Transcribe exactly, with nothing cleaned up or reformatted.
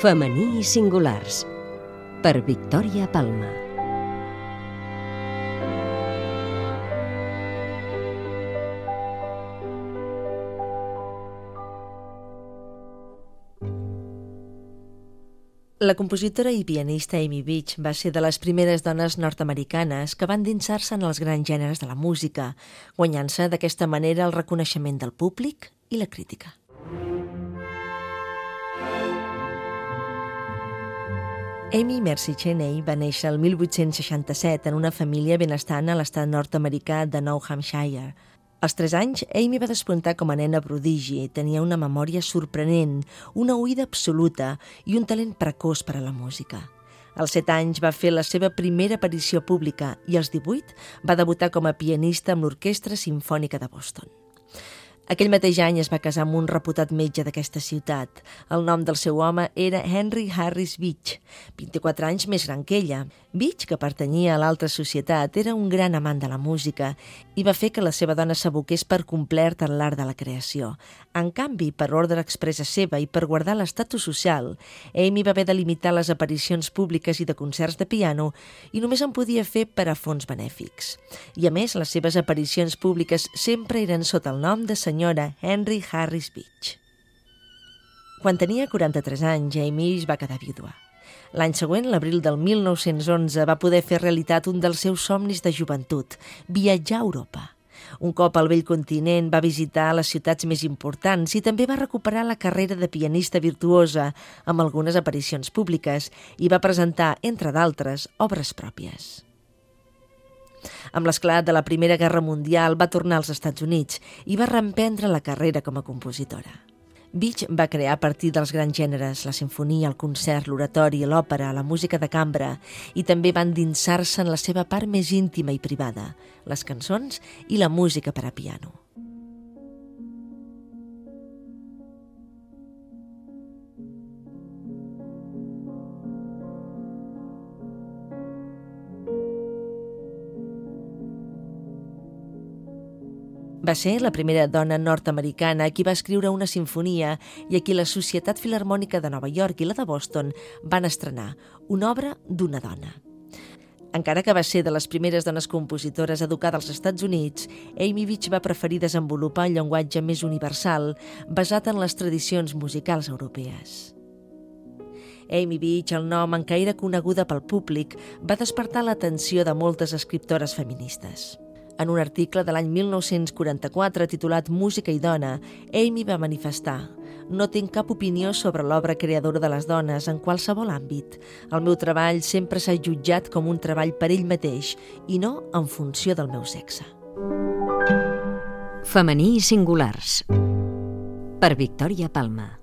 Femení i singulars, per Victòria Palma. La compositora i pianista Amy Beach va ser de les primeres dones nord-americanes que van endinsar-se en els grans gèneres de la música, guanyant-se d'aquesta manera el reconeixement del públic i la crítica. Amy Mercy Cheney va néixer el mil vuit-cents seixanta-set en una família benestant a l'estat nord-americà de Nou Hampshire. Als tres anys, Amy va despuntar com a nena prodigi, tenia una memòria sorprenent, una oïda absoluta i un talent precoç per a la música. Als set anys va fer la seva primera aparició pública i als divuit va debutar com a pianista amb l'Orquestra Simfònica de Boston. Aquell mateix any es va casar amb un reputat metge d'aquesta ciutat. El nom del seu home era Henry Harris Beach, vint-i-quatre anys més gran que ella. Beach, que pertanyia a l'alta societat, era un gran amant de la música i va fer que la seva dona s'aboqués per complet en l'art de la creació. En canvi, per ordre expressa seva i per guardar l'estatus social, Amy va haver de limitar les aparicions públiques i de concerts de piano i només en podia fer per a fons benèfics. I a més, les seves aparicions públiques sempre eren sota el nom de senyora Henry Harris Beach. Quan tenia quaranta-tres anys, Amy es va quedar vídua. L'any següent, l'abril del mil nou-cents onze, va poder fer realitat un dels seus somnis de joventut, viatjar a Europa. Un cop al vell continent va visitar les ciutats més importants i també va recuperar la carrera de pianista virtuosa amb algunes aparicions públiques i va presentar, entre d'altres, obres pròpies. Amb l'esclat de la Primera Guerra Mundial va tornar als Estats Units i va reemprendre la carrera com a compositora. Beach va crear a partir dels grans gèneres, la simfonia, el concert, l'oratori, l'òpera, la música de cambra, i també va endinsar-se en la seva part més íntima i privada, les cançons i la música per a piano. Va ser la primera dona nord-americana a qui va escriure una sinfonia i a qui la Societat Filharmònica de Nova York i la de Boston van estrenar, una obra d'una dona. Encara que va ser de les primeres dones compositores educades als Estats Units, Amy Beach va preferir desenvolupar un llenguatge més universal basat en les tradicions musicals europees. Amy Beach, el nom en què era coneguda pel públic, va despertar l'atenció de moltes escriptores feministes. En un article de l'any mil nou-cents quaranta-quatre titulat Música i dona, Amy va manifestar: «No tinc cap opinió sobre l'obra creadora de les dones en qualsevol àmbit. El meu treball sempre s'ha jutjat com un treball per ell mateix i no en funció del meu sexe». Femení i singulars, per Victòria Palma.